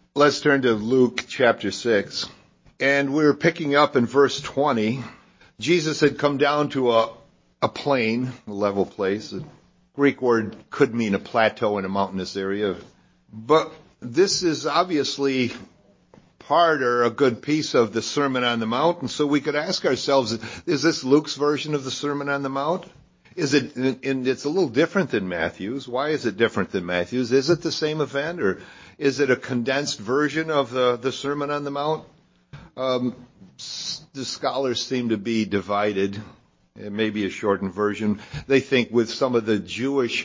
Let's turn to Luke chapter 6. And we're picking up in verse 20. Jesus had come down to a plain, a level place. The Greek word could mean a plateau in a mountainous area. But this is obviously part or a good piece of the Sermon on the Mount. And so we could ask ourselves, is this Luke's version of the Sermon on the Mount? Is it, and it's a little different than Matthew's. Why is it different than Matthew's? Is it the same event, or is it a condensed version of the Sermon on the Mount? The scholars seem to be divided. It may be a shortened version. They think with some of the Jewish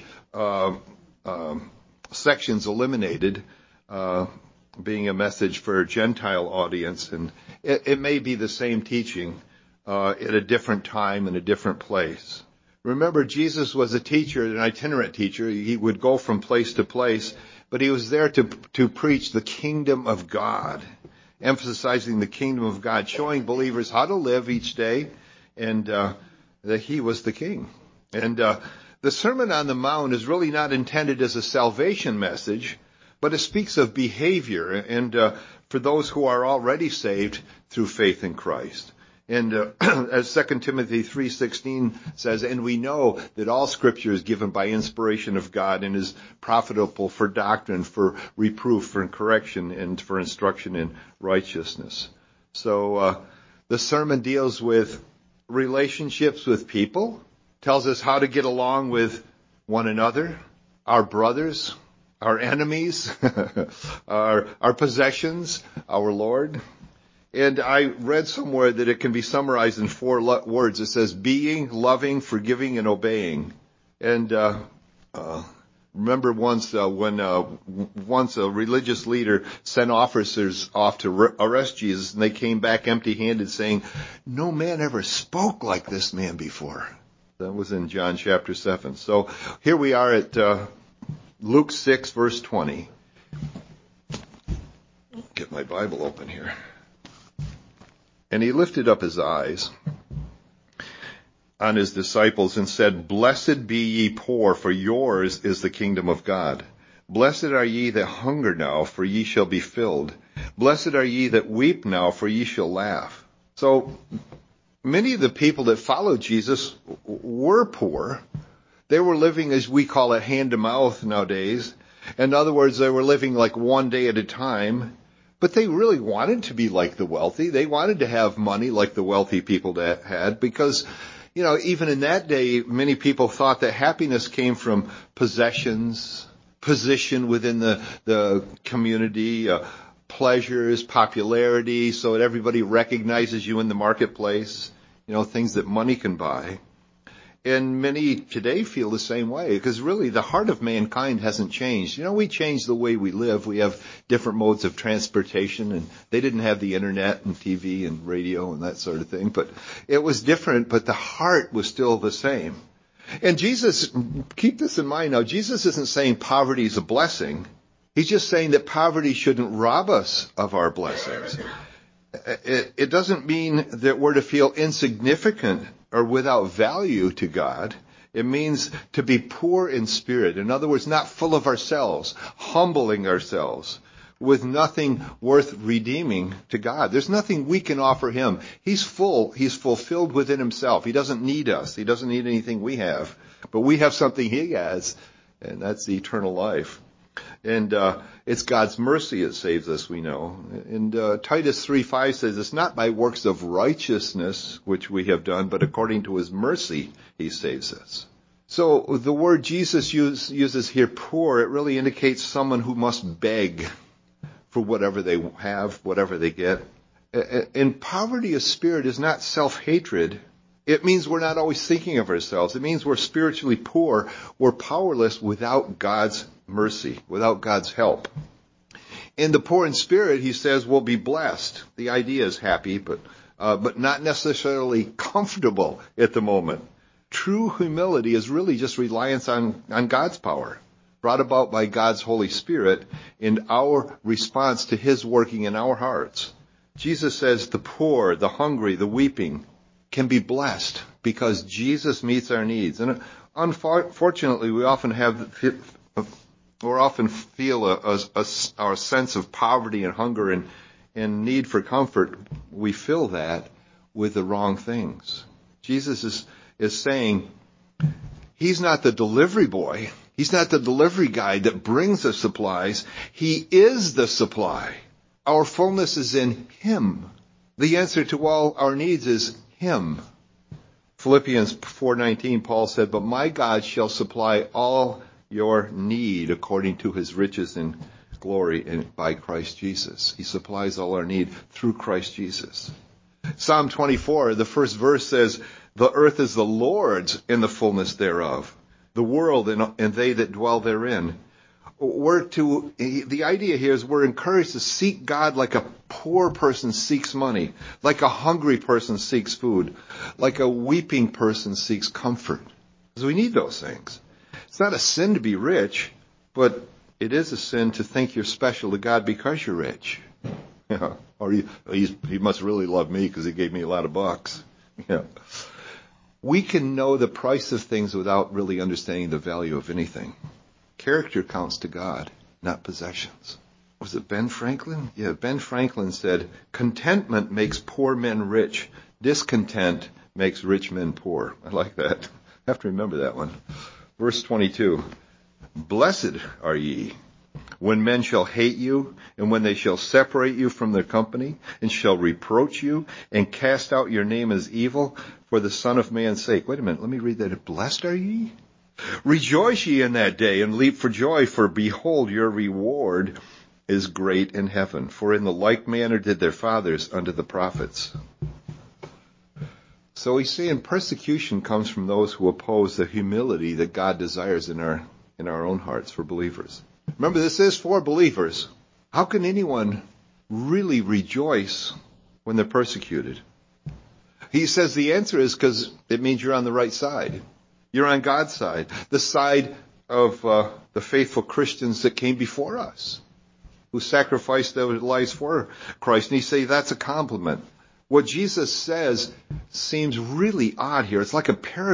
sections eliminated, being a message for a Gentile audience, and it may be the same teaching at a different time and a different place. Remember, Jesus was a teacher, an itinerant teacher. He would go from place to place, but he was there to preach the kingdom of God, emphasizing the kingdom of God, showing believers how to live each day, and that he was the king. And the Sermon on the Mount is really not intended as a salvation message, but it speaks of behavior and for those who are already saved through faith in Christ. And as 2 Timothy 3:16 says, and we know that all Scripture is given by inspiration of God and is profitable for doctrine, for reproof, for correction, and for instruction in righteousness. So the sermon deals with relationships with people, tells us how to get along with one another, our brothers, our enemies, our possessions, our Lord. And I read somewhere that it can be summarized in 4 words. It says being, loving, forgiving, and obeying. And remember once when a religious leader sent officers off to arrest Jesus, and they came back empty-handed saying, no man ever spoke like this man before. That was in John chapter 7. So here we are at Luke 6, verse 20. Get my Bible open here. And he lifted up his eyes on his disciples and said, blessed be ye poor, for yours is the kingdom of God. Blessed are ye that hunger now, for ye shall be filled. Blessed are ye that weep now, for ye shall laugh. So many of the people that followed Jesus were poor. They were living, as we call it, hand to mouth nowadays. In other words, they were living like one day at a time. But they really wanted to be like the wealthy. They wanted to have money like the wealthy people that had, because, even in that day, many people thought that happiness came from possessions, position within the community, pleasures, popularity, so that everybody recognizes you in the marketplace, things that money can buy. And many today feel the same way, because really the heart of mankind hasn't changed. We changed the way we live. We have different modes of transportation, and they didn't have the internet and TV and radio and that sort of thing. But it was different, but the heart was still the same. And Jesus, keep this in mind now, Jesus isn't saying poverty is a blessing. He's just saying that poverty shouldn't rob us of our blessings. It doesn't mean that we're to feel insignificant or without value to God. It means to be poor in spirit. In other words, not full of ourselves, humbling ourselves with nothing worth redeeming to God. There's nothing we can offer him. He's full. He's fulfilled within himself. He doesn't need us. He doesn't need anything we have. But we have something he has, and that's the eternal life. And it's God's mercy that saves us, we know. And Titus 3:5 says, it's not by works of righteousness which we have done, but according to his mercy he saves us. So the word Jesus uses here, poor, it really indicates someone who must beg for whatever they have, whatever they get. And poverty of spirit is not self-hatred. It means we're not always thinking of ourselves. It means we're spiritually poor. We're powerless without God's mercy, without God's help. And the poor in spirit, he says, will be blessed. The idea is happy, but not necessarily comfortable at the moment. True humility is really just reliance on God's power, brought about by God's Holy Spirit in our response to his working in our hearts. Jesus says the poor, the hungry, the weeping can be blessed because Jesus meets our needs. And unfortunately, we often have or often feel our sense of poverty and hunger and need for comfort, we fill that with the wrong things. Jesus is saying he's not the delivery boy. He's not the delivery guy that brings the supplies. He is the supply. Our fullness is in him. The answer to all our needs is him. Philippians 4:19, Paul said, "But my God shall supply all your need according to his riches and glory by Christ Jesus." He supplies all our need through Christ Jesus. Psalm 24, the first verse says, "The earth is the Lord's and the fullness thereof, the world and they that dwell therein." The idea here is we're encouraged to seek God like a poor person seeks money, like a hungry person seeks food, like a weeping person seeks comfort. Because we need those things. It's not a sin to be rich, but it is a sin to think you're special to God because you're rich. Yeah. Or he must really love me because he gave me a lot of bucks. Yeah. We can know the price of things without really understanding the value of anything. Character counts to God, not possessions. Was it Ben Franklin? Yeah, Ben Franklin said, "Contentment makes poor men rich. Discontent makes rich men poor." I like that. I have to remember that one. Verse 22, "Blessed are ye, when men shall hate you, and when they shall separate you from their company, and shall reproach you, and cast out your name as evil, for the Son of Man's sake." Wait a minute, let me read that. "Blessed are ye? Rejoice ye in that day, and leap for joy, for behold, your reward is great in heaven. For in the like manner did their fathers unto the prophets." So he's saying persecution comes from those who oppose the humility that God desires in our own hearts for believers. Remember, this is for believers. How can anyone really rejoice when they're persecuted? He says the answer is because it means you're on the right side. You're on God's side, the side of the faithful Christians that came before us, who sacrificed their lives for Christ. And he say that's a compliment. What Jesus says seems really odd here. It's like a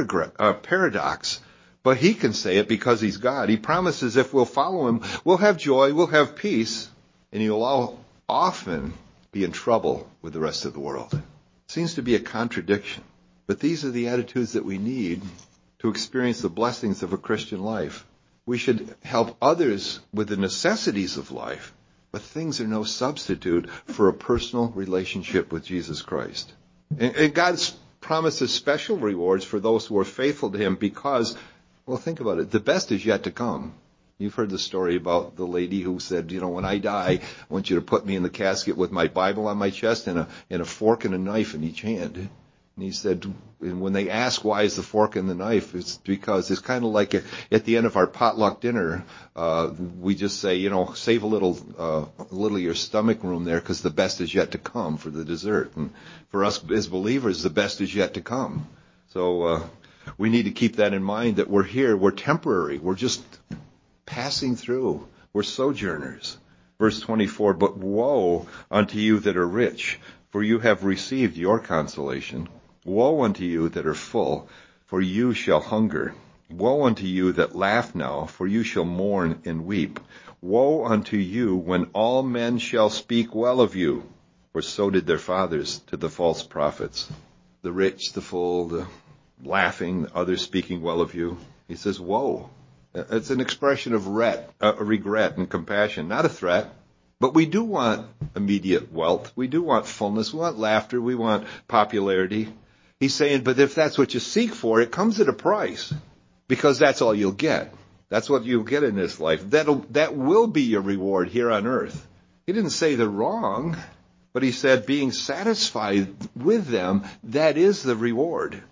paradox. But he can say it because he's God. He promises if we'll follow him, we'll have joy, we'll have peace, and he'll often be in trouble with the rest of the world. It seems to be a contradiction. But these are the attitudes that we need to experience the blessings of a Christian life. We should help others with the necessities of life, but things are no substitute for a personal relationship with Jesus Christ. And God's promises special rewards for those who are faithful to him because, well, think about it, the best is yet to come. You've heard the story about the lady who said, when I die, I want you to put me in the casket with my Bible on my chest and a fork and a knife in each hand. And he said, and when they ask why is the fork and the knife, it's because it's kind of like at the end of our potluck dinner, we just say, save a little of your stomach room there because the best is yet to come for the dessert. And for us as believers, the best is yet to come. So we need to keep that in mind, that we're here, we're temporary, we're just passing through, we're sojourners. Verse 24, "But woe unto you that are rich, for you have received your consolation. Woe unto you that are full, for you shall hunger. Woe unto you that laugh now, for you shall mourn and weep. Woe unto you when all men shall speak well of you, for so did their fathers to the false prophets." The rich, the full, the laughing, others speaking well of you. He says, woe. It's an expression of regret and compassion, not a threat. But we do want immediate wealth. We do want fullness. We want laughter. We want popularity. He's saying, but if that's what you seek for, it comes at a price, because that's all you'll get. That's what you'll get in this life. That will be your reward here on earth. He didn't say they're wrong, but he said being satisfied with them, that is the reward.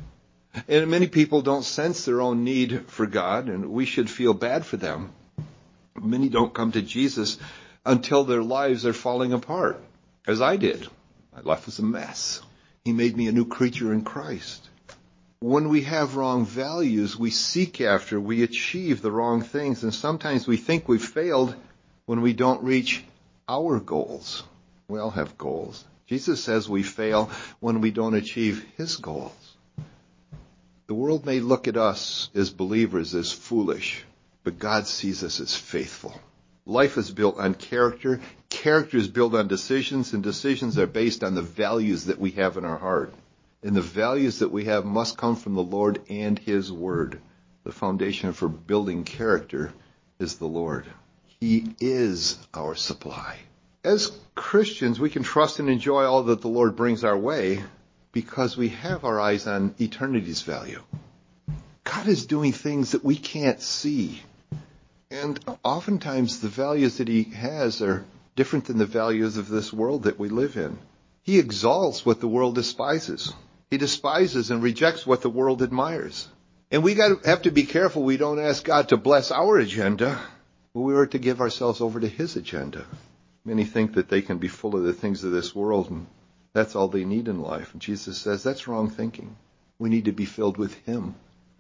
And many people don't sense their own need for God, and we should feel bad for them. Many don't come to Jesus until their lives are falling apart, as I did. My life was a mess. He made me a new creature in Christ. When we have wrong values, we seek after, we achieve the wrong things, and sometimes we think we've failed when we don't reach our goals. We all have goals. Jesus says we fail when we don't achieve his goals. The world may look at us as believers as foolish, but God sees us as faithful. Life is built on character. Character is built on decisions, and decisions are based on the values that we have in our heart. And the values that we have must come from the Lord and His Word. The foundation for building character is the Lord. He is our supply. As Christians, we can trust and enjoy all that the Lord brings our way because we have our eyes on eternity's value. God is doing things that we can't see. And oftentimes the values that He has are different than the values of this world that we live in. He exalts what the world despises. He despises and rejects what the world admires. And we have to be careful we don't ask God to bless our agenda, but we are to give ourselves over to His agenda. Many think that they can be full of the things of this world and that's all they need in life. And Jesus says that's wrong thinking. We need to be filled with Him.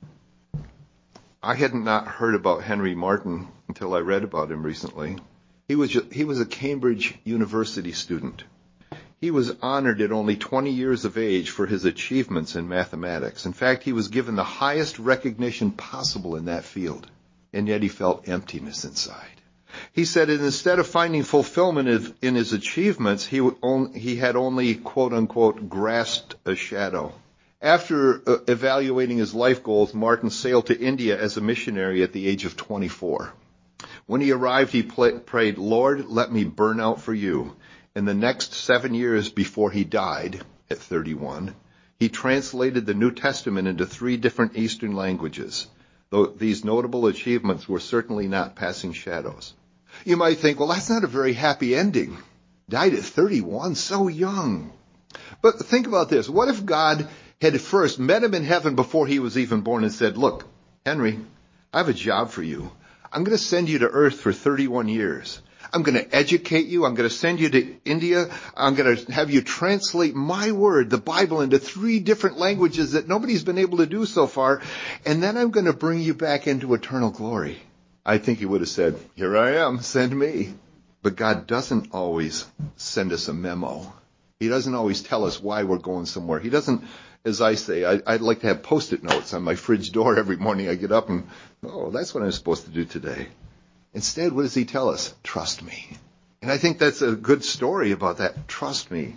I had not heard about Henry Martyn until I read about him recently. He was a Cambridge University student. He was honored at only 20 years of age for his achievements in mathematics. In fact, he was given the highest recognition possible in that field, and yet he felt emptiness inside. He said that instead of finding fulfillment in his achievements, he had only, quote unquote, grasped a shadow. After evaluating his life goals, Martyn sailed to India as a missionary at the age of 24. When he arrived, he prayed, "Lord, let me burn out for you." In the next 7 years before he died, at 31, he translated the New Testament into 3 different Eastern languages, though these notable achievements were certainly not passing shadows. You might think, well, that's not a very happy ending. Died at 31, so young. But think about this. What if God had first met him in heaven before he was even born and said, "Look, Henry, I have a job for you. I'm going to send you to earth for 31 years. I'm going to educate you. I'm going to send you to India. I'm going to have you translate my word, the Bible, into 3 different languages that nobody's been able to do so far. And then I'm going to bring you back into eternal glory." I think he would have said, "Here I am, send me." But God doesn't always send us a memo. He doesn't always tell us why we're going somewhere. He doesn't, as I say, I'd like to have Post-it notes on my fridge door every morning I get up and, that's what I'm supposed to do today. Instead, what does He tell us? Trust me. And I think that's a good story about that. Trust me.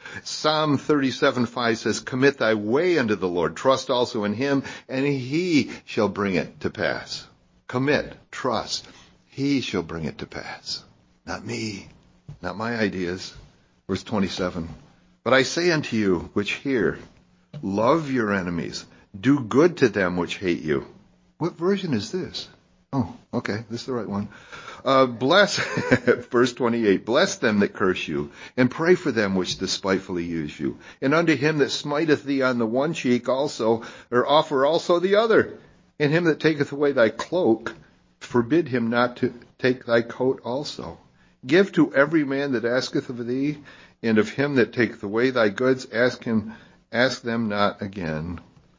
Psalm 37:5 says, "Commit thy way unto the Lord. Trust also in Him, and He shall bring it to pass." Commit, trust. He shall bring it to pass. Not me, not my ideas. Verse 27, "But I say unto you which hear, love your enemies, do good to them which hate you." What version is this? Oh, okay, this is the right one. Bless, verse 28, "Bless them that curse you, and pray for them which despitefully use you. And unto him that smiteth thee on the one cheek also, or offer also the other. And him that taketh away thy cloak, forbid him not to take thy coat also. Give to every man that asketh of thee, and of him that taketh away thy goods, ask them not again."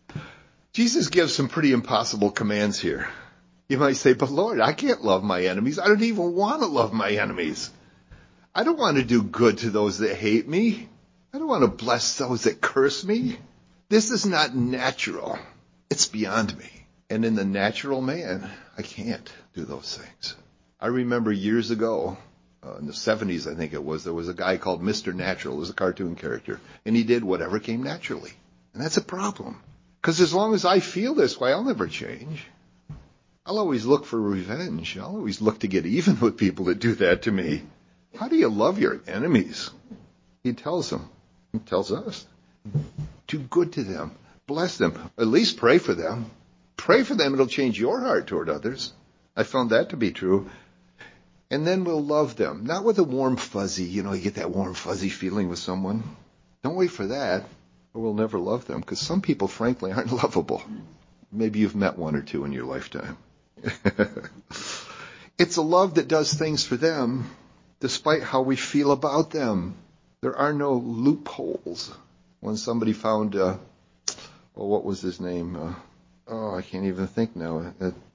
Jesus gives some pretty impossible commands here. You might say, "But Lord, I can't love my enemies. I don't even want to love my enemies. I don't want to do good to those that hate me. I don't want to bless those that curse me. This is not natural. It's beyond me. And in the natural man, I can't do those things." I remember years ago, in the 70s, I think it was, there was a guy called Mr. Natural. It was a cartoon character. And he did whatever came naturally. And that's a problem. Because as long as I feel this way, I'll never change. I'll always look for revenge. I'll always look to get even with people that do that to me. How do you love your enemies? He tells them. He tells us. Do good to them. Bless them. At least pray for them. Pray for them. It'll change your heart toward others. I found that to be true. And then we'll love them. Not with a warm fuzzy, you get that warm fuzzy feeling with someone. Don't wait for that, or we'll never love them. Because some people, frankly, aren't lovable. Maybe you've met 1 or 2 in your lifetime. It's a love that does things for them, despite how we feel about them. There are no loopholes. When somebody found, what was his name? I can't even think now.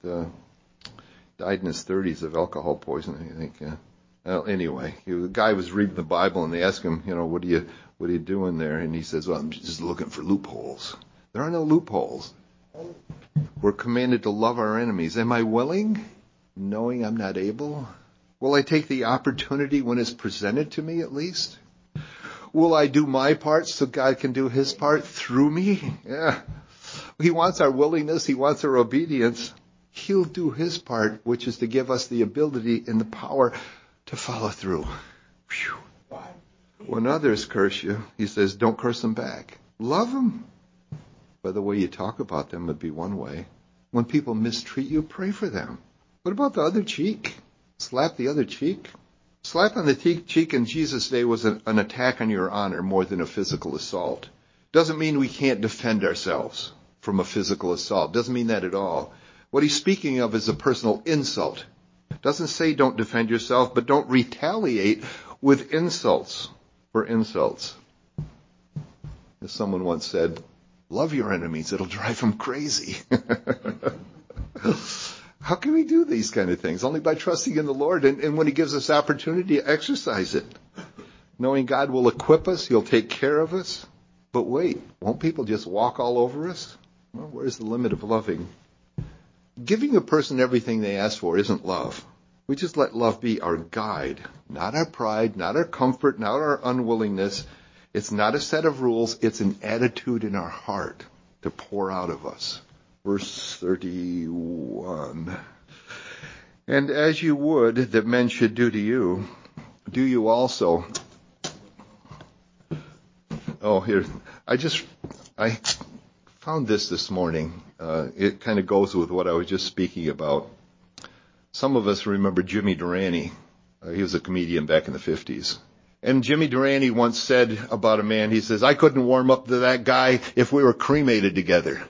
Died in his 30s of alcohol poisoning, I think. Anyway, the guy was reading the Bible, and they asked him, what are you doing there? And he says, "Well, I'm just looking for loopholes." There are no loopholes. We're commanded to love our enemies. Am I willing? knowing I'm not able? Will I take the opportunity when it's presented to me at least? Will I do my part so God can do his part through me? Yeah. He wants our willingness. He wants our obedience. He'll do his part, which is to give us the ability and the power to follow through. Whew. When others curse you, he says, don't curse them back. Love them. By the way you talk about them would be one way. When people mistreat you, pray for them. What about the other cheek? Slap the other cheek? Slap on the cheek in Jesus' day was an attack on your honor more than a physical assault. Doesn't mean we can't defend ourselves from a physical assault. Doesn't mean that at all. What he's speaking of is a personal insult. Doesn't say don't defend yourself, but don't retaliate with insults for insults. As someone once said, love your enemies, it'll drive them crazy. How can we do these kind of things? Only by trusting in the Lord and when he gives us opportunity to exercise it. Knowing God will equip us, he'll take care of us. But wait, won't people just walk all over us? Well, where's the limit of loving? Giving a person everything they ask for isn't love. We just let love be our guide, not our pride, not our comfort, not our unwillingness. It's not a set of rules. It's an attitude in our heart to pour out of us. Verse 31. And as you would that men should do to you, do you also. Oh, here. I found this morning. It kind of goes with what I was just speaking about. Some of us remember Jimmy Durante. He was a comedian back in the 50s. And Jimmy Durante once said about a man, he says, I couldn't warm up to that guy if we were cremated together.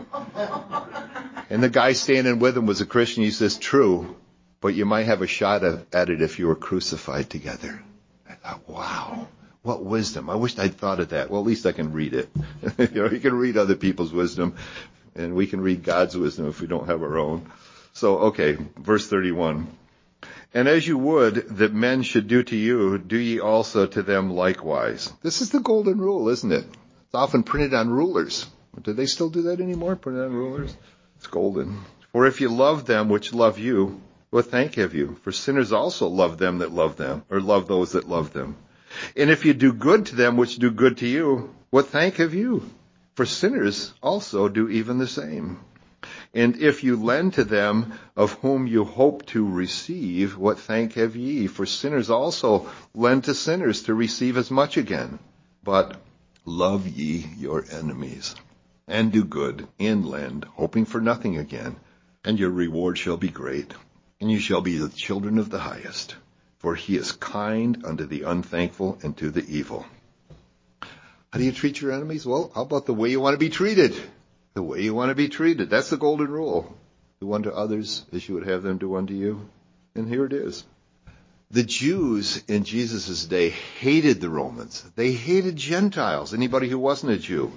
And the guy standing with him was a Christian. He says, true, but you might have a shot at it if you were crucified together. I thought, wow, what wisdom. I wished I'd thought of that. Well, at least I can read it. You can read other people's wisdom, and we can read God's wisdom if we don't have our own. So, okay, verse 31. And as you would that men should do to you, do ye also to them likewise. This is the golden rule, isn't it? It's often printed on rulers. Do they still do that anymore, printed on rulers? It's golden. For if you love them which love you, what thank have you? For sinners also love them that love them, or love those that love them. And if you do good to them which do good to you, what thank have you? For sinners also do even the same. And if you lend to them of whom you hope to receive, what thank have ye? For sinners also lend to sinners to receive as much again. But love ye your enemies, and do good, and lend, hoping for nothing again. And your reward shall be great, and you shall be the children of the highest. For he is kind unto the unthankful and to the evil. How do you treat your enemies? Well, how about the way you want to be treated? The way you want to be treated. That's the golden rule. Do unto others as you would have them do unto you. And here it is. The Jews in Jesus' day hated the Romans. They hated Gentiles, anybody who wasn't a Jew.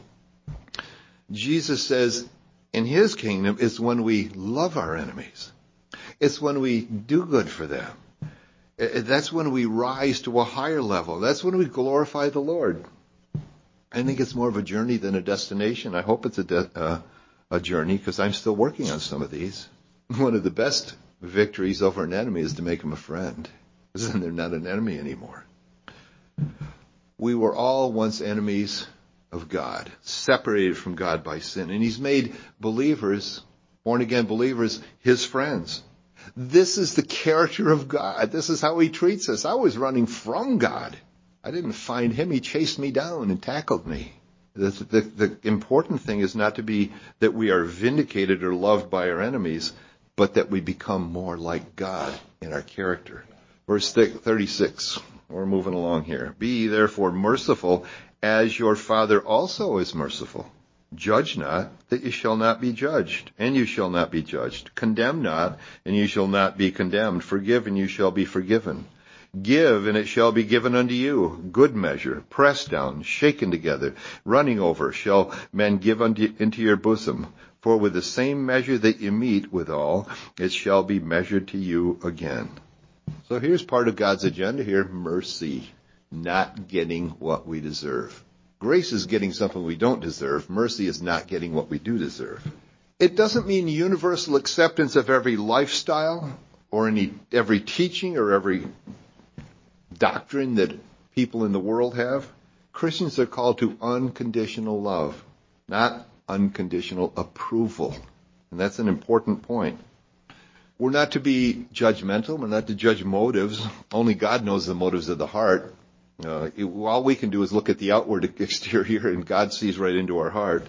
Jesus says in his kingdom it's when we love our enemies. It's when we do good for them. That's when we rise to a higher level. That's when we glorify the Lord. I think it's more of a journey than a destination. I hope it's a journey because I'm still working on some of these. One of the best victories over an enemy is to make them a friend, because then they're not an enemy anymore. We were all once enemies of God, separated from God by sin, and he's made believers, born-again believers, his friends. This is the character of God. This is how he treats us. I was running from God. I didn't find him. He chased me down and tackled me. The important thing is not to be that we are vindicated or loved by our enemies, but that we become more like God in our character. Verse 36. We're moving along here. Be ye therefore merciful, as your Father also is merciful. Judge not, that you shall not be judged, and you shall not be judged. Condemn not, and you shall not be condemned. Forgive, and you shall be forgiven. Give, and it shall be given unto you. Good measure, pressed down, shaken together, running over, shall men give into your bosom. For with the same measure that you meet withal, it shall be measured to you again. So here's part of God's agenda here, mercy, not getting what we deserve. Grace is getting something we don't deserve. Mercy is not getting what we do deserve. It doesn't mean universal acceptance of every lifestyle or every teaching or every doctrine that people in the world have. Christians are called to unconditional love, not unconditional approval. And that's an important point. We're not to be judgmental. We're not to judge motives. Only God knows the motives of the heart. All we can do is look at the outward exterior, and God sees right into our heart.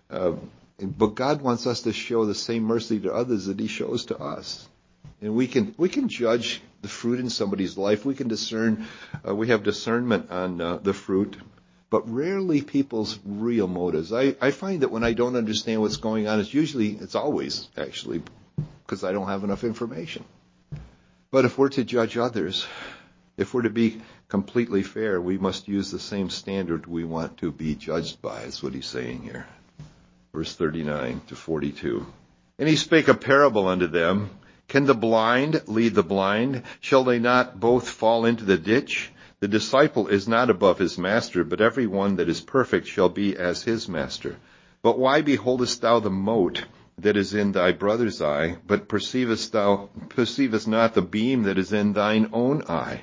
But God wants us to show the same mercy to others that he shows to us. And we can judge the fruit in somebody's life. We can discern, we have discernment on the fruit, but rarely people's real motives. I find that when I don't understand what's going on, it's always actually because I don't have enough information. But if we're to judge others, if we're to be completely fair, we must use the same standard we want to be judged by, is what he's saying here. Verse 39 to 42. And he spake a parable unto them. Can the blind lead the blind? Shall they not both fall into the ditch? The disciple is not above his master, but every one that is perfect shall be as his master. But why beholdest thou the mote that is in thy brother's eye, but perceivest not the beam that is in thine own eye?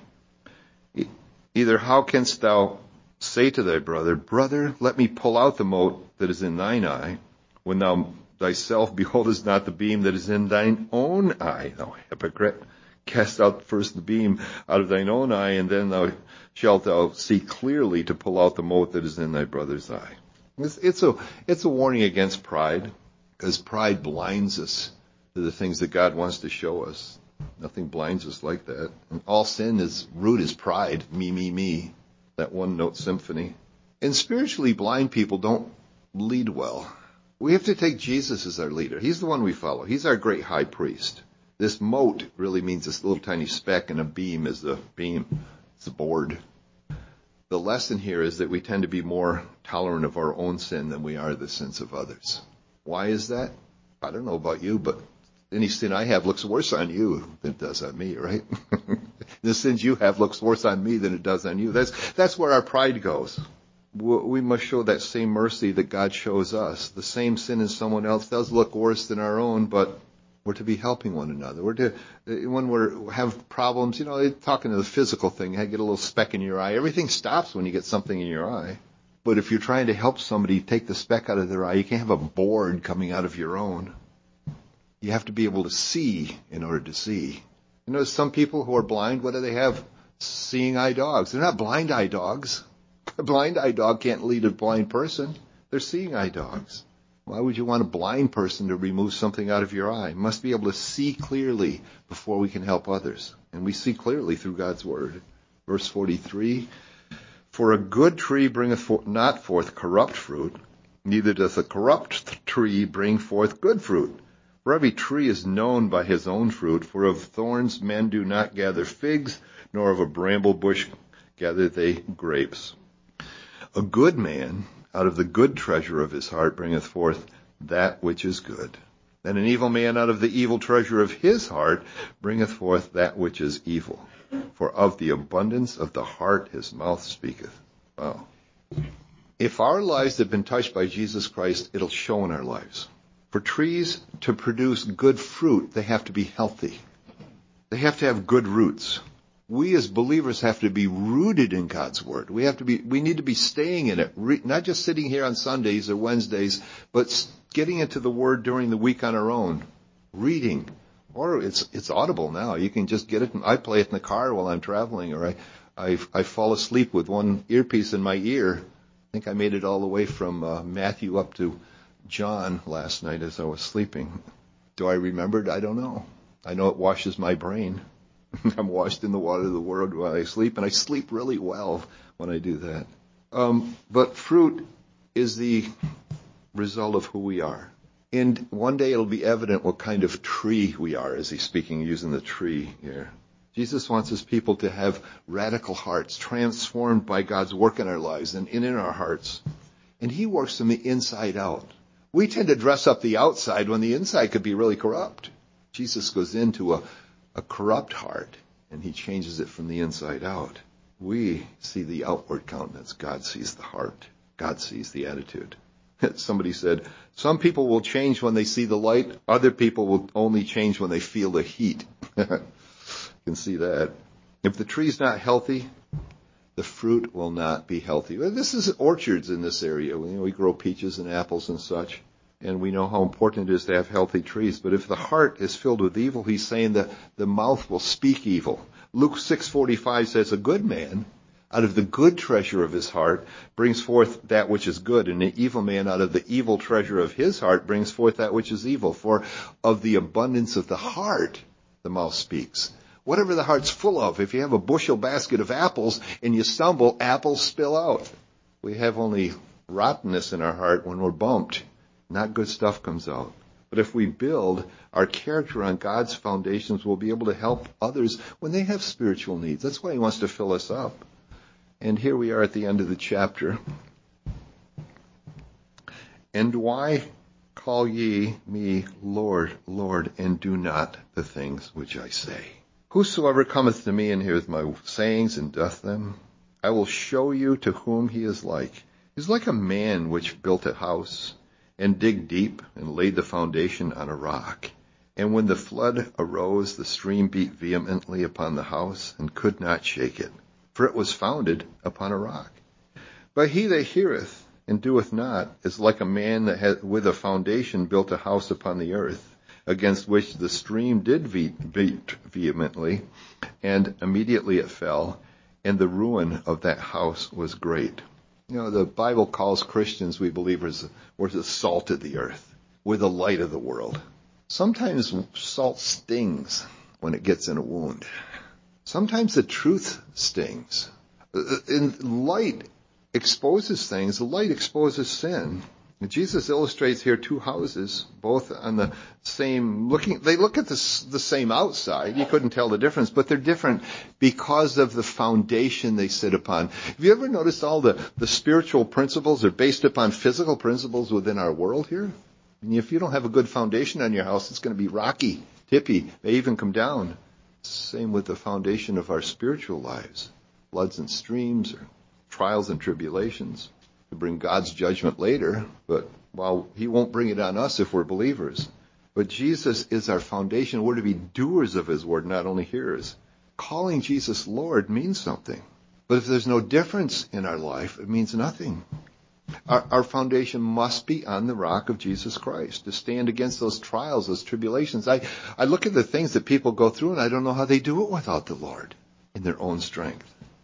Either how canst thou say to thy brother, Brother, let me pull out the mote that is in thine eye, when thou thyself beholdest not the beam that is in thine own eye? Thou hypocrite, cast out first the beam out of thine own eye, and then shalt thou see clearly to pull out the mote that is in thy brother's eye. It's a warning against pride, because pride blinds us to the things that God wants to show us. Nothing blinds us like that. And all sin root is pride. Me, me, me. That one-note symphony. And spiritually blind people don't lead well. We have to take Jesus as our leader. He's the one we follow. He's our great high priest. This mote really means this little tiny speck, and a beam is the beam. It's the board. The lesson here is that we tend to be more tolerant of our own sin than we are the sins of others. Why is that? I don't know about you, but any sin I have looks worse on you than it does on me, right? The sins you have looks worse on me than it does on you. That's where our pride goes. We must show that same mercy that God shows us. The same sin in someone else does look worse than our own, but we're to be helping one another. When we have problems, talking to the physical thing, you get a little speck in your eye. Everything stops when you get something in your eye. But if you're trying to help somebody take the speck out of their eye, you can't have a board coming out of your own. You have to be able to see in order to see. Some people who are blind, what do they have? Seeing eye dogs. They're not blind eye dogs. A blind eye dog can't lead a blind person. They're seeing eye dogs. Why would you want a blind person to remove something out of your eye? You must be able to see clearly before we can help others. And we see clearly through God's word. Verse 43, For a good tree bringeth not forth corrupt fruit, neither doth a corrupt tree bring forth good fruit. For every tree is known by his own fruit. For of thorns men do not gather figs, nor of a bramble bush gather they grapes. A good man out of the good treasure of his heart bringeth forth that which is good. And an evil man out of the evil treasure of his heart bringeth forth that which is evil. For of the abundance of the heart his mouth speaketh. Wow. If our lives have been touched by Jesus Christ, it'll show in our lives. For trees to produce good fruit, they have to be healthy. They have to have good roots. We as believers have to be rooted in God's word. We need to be staying in it, not just sitting here on Sundays or Wednesdays, but getting into the word during the week on our own, reading. Or it's audible now. You can just get it. I play it in the car while I'm traveling, or I fall asleep with one earpiece in my ear. I think I made it all the way from Matthew up to John last night as I was sleeping. Do I remember it? I don't know. I know it washes my brain. I'm washed in the water of the word while I sleep, and I sleep really well when I do that. But fruit is the result of who we are. And one day it'll be evident what kind of tree we are, as he's speaking, using the tree here. Jesus wants his people to have radical hearts, transformed by God's work in our lives and in our hearts. And he works from the inside out. We tend to dress up the outside when the inside could be really corrupt. Jesus goes into a corrupt heart, and he changes it from the inside out. We see the outward countenance. God sees the heart. God sees the attitude. Somebody said, some people will change when they see the light. Other people will only change when they feel the heat. You can see that. If the tree's not healthy, the fruit will not be healthy. This is orchards in this area. We grow peaches and apples and such, and we know how important it is to have healthy trees. But if the heart is filled with evil, he's saying that the mouth will speak evil. Luke 6:45 says, a good man out of the good treasure of his heart brings forth that which is good, and an evil man out of the evil treasure of his heart brings forth that which is evil. For of the abundance of the heart, the mouth speaks. Whatever the heart's full of, if you have a bushel basket of apples and you stumble, apples spill out. We have only rottenness in our heart when we're bumped. Not good stuff comes out. But if we build our character on God's foundations, we'll be able to help others when they have spiritual needs. That's why he wants to fill us up. And here we are at the end of the chapter. And why call ye me Lord, Lord, and do not the things which I say? Whosoever cometh to me and heareth my sayings and doth them, I will show you to whom he is like. He is like a man which built a house, and digged deep, and laid the foundation on a rock. And when the flood arose, the stream beat vehemently upon the house, and could not shake it, for it was founded upon a rock. But he that heareth and doeth not is like a man that hath with a foundation built a house upon the earth, against which the stream did beat vehemently, and immediately it fell, and the ruin of that house was great. The Bible calls Christians, we believers, we're the salt of the earth. We're the light of the world. Sometimes salt stings when it gets in a wound. Sometimes the truth stings. And light exposes things. The light exposes sin. And Jesus illustrates here two houses, both on the same they look at the same outside. You couldn't tell the difference, but they're different because of the foundation they sit upon. Have you ever noticed all the spiritual principles are based upon physical principles within our world here? And if you don't have a good foundation on your house, it's going to be rocky, tippy, may even come down. Same with the foundation of our spiritual lives. Floods and streams, or trials and tribulations. To bring God's judgment later, but he won't bring it on us if we're believers. But Jesus is our foundation. We're to be doers of his word, not only hearers. Calling Jesus Lord means something. But if there's no difference in our life, it means nothing. Our foundation must be on the rock of Jesus Christ to stand against those trials, those tribulations. I look at the things that people go through, and I don't know how they do it without the Lord in their own strength.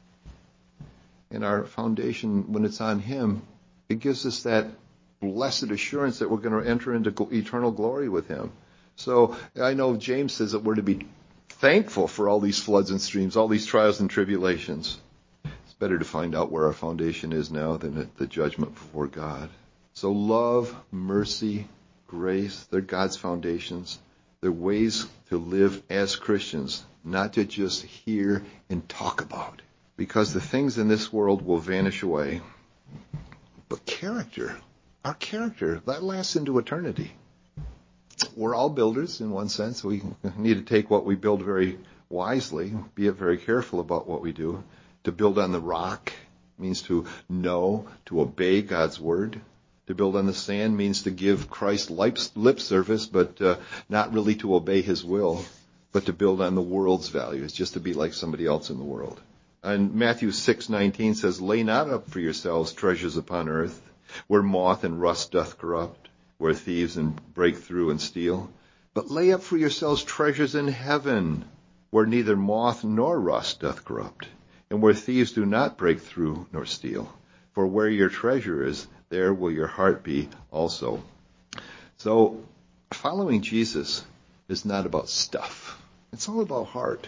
And our foundation, when it's on him, it gives us that blessed assurance that we're going to enter into eternal glory with him. So I know James says that we're to be thankful for all these floods and streams, all these trials and tribulations. It's better to find out where our foundation is now than at the judgment before God. So love, mercy, grace, they're God's foundations. They're ways to live as Christians, not to just hear and talk about. Because the things in this world will vanish away. But character, our character, that lasts into eternity. We're all builders in one sense. We need to take what we build very wisely, be very careful about what we do. To build on the rock means to know, to obey God's word. To build on the sand means to give Christ lip service, but not really to obey his will, but to build on the world's values, just to be like somebody else in the world. And Matthew 6:19 says, lay not up for yourselves treasures upon earth, where moth and rust doth corrupt, where thieves and break through and steal. But lay up for yourselves treasures in heaven, where neither moth nor rust doth corrupt, and where thieves do not break through nor steal. For where your treasure is, there will your heart be also. So following Jesus is not about stuff. It's all about heart.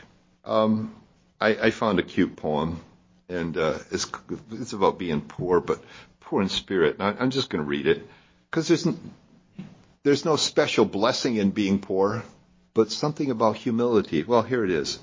I found a cute poem, and it's about being poor, but poor in spirit. I'm just going to read it, because there's no special blessing in being poor, but something about humility. Well, here it is.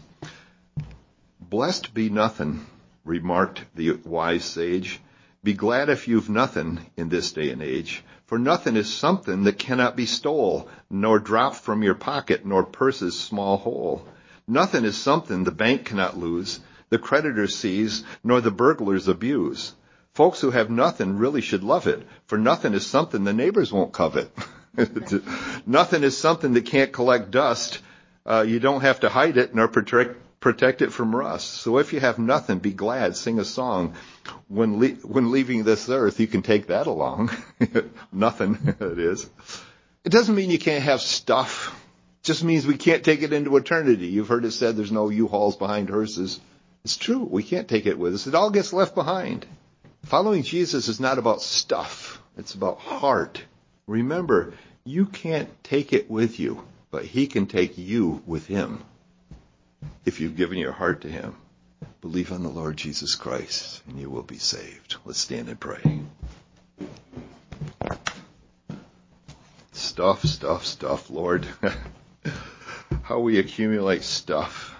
Blessed be nothing, remarked the wise sage. Be glad if you've nothing in this day and age, for nothing is something that cannot be stole, nor dropped from your pocket, nor purse's small hole. Nothing is something the bank cannot lose, the creditor seize, nor the burglars abuse. Folks who have nothing really should love it, for nothing is something the neighbors won't covet. Nothing is something that can't collect dust, You don't have to hide it nor protect it from rust. So if you have nothing, be glad, sing a song. When leaving this earth, you can take that along. Nothing, it is. It doesn't mean you can't have stuff. It just means we can't take it into eternity. You've heard it said there's no U-Hauls behind hearses. It's true. We can't take it with us. It all gets left behind. Following Jesus is not about stuff. It's about heart. Remember, you can't take it with you, but he can take you with him. If you've given your heart to him, believe on the Lord Jesus Christ, and you will be saved. Let's stand and pray. Stuff, Lord. How we accumulate stuff.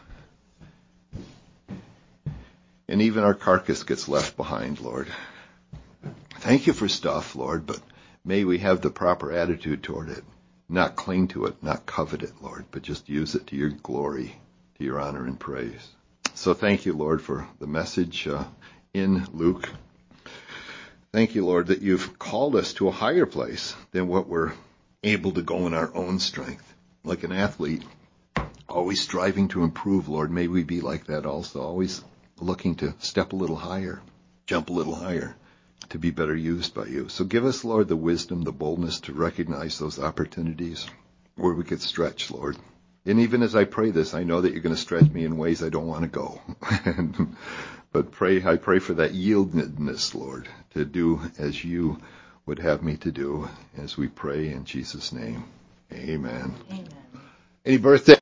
And even our carcass gets left behind, Lord. Thank you for stuff, Lord, but may we have the proper attitude toward it. Not cling to it, not covet it, Lord, but just use it to your glory, to your honor and praise. So thank you, Lord, for the message in Luke. Thank you, Lord, that you've called us to a higher place than what we're able to go in our own strength. Like an athlete, always striving to improve, Lord. May we be like that also, always looking to step a little higher, jump a little higher, to be better used by you. So give us, Lord, the wisdom, the boldness to recognize those opportunities where we could stretch, Lord. And even as I pray this, I know that you're going to stretch me in ways I don't want to go. But I pray for that yieldedness, Lord, to do as you would have me to do as we pray in Jesus' name. Amen. Amen. Any birthday?